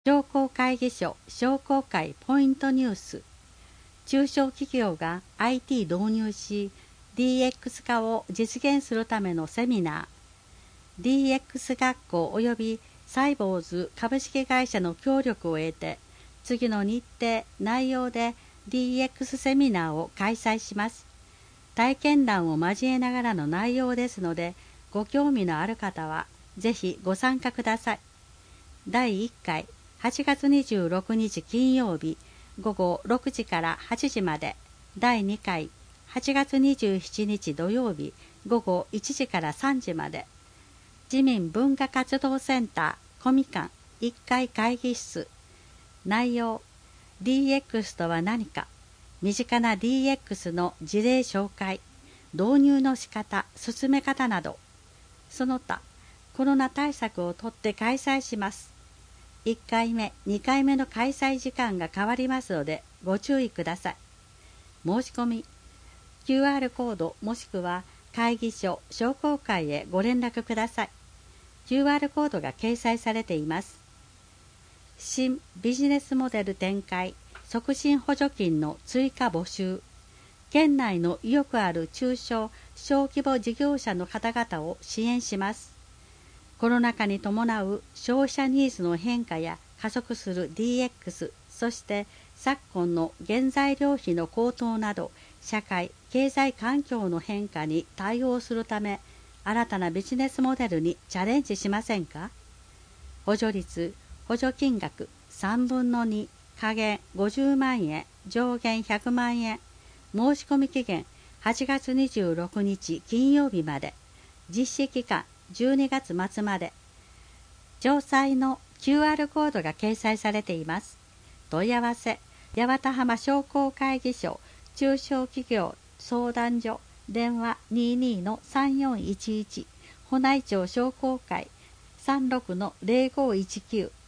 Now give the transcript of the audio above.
商工会議所商工会ポイントニュース。中小企業が IT 導入し DX 化を実現するためのセミナー。 DX 学校及びサイボーズ株式会社の協力を得て、次の日程内容で DX セミナーを開催します。体験談を交えながらの内容ですので、ご興味のある方はぜひご参加ください。第1回8月26日金曜日午後6時から8時まで、第2回8月27日土曜日午後1時から3時まで、自民文化活動センターコミ館1階会議室。内容、DX とは何か、身近な DX の事例紹介、導入の仕方、進め方など。その他、コロナ対策をとって開催します。1回目、2回目の開催時間が変わりますのでご注意ください。申し込み、QR コードもしくは会議所商工会へご連絡ください。QR コードが掲載されています。新ビジネスモデル展開促進補助金の追加募集。県内の意欲ある中小・小規模事業者の方々を支援します。コロナ禍に伴う消費者ニーズの変化や加速する DX、そして昨今の原材料費の高騰など、社会・経済環境の変化に対応するため、新たなビジネスモデルにチャレンジしませんか？補助率、補助金額3分の2、下限50万円、上限100万円。申し込み期限8月26日金曜日まで。実施期間12月末まで。詳細の QR コードが掲載されています。問い合わせ、八幡浜商工会議所中小企業相談所、電話 22-3411、保内町商工会 36-0519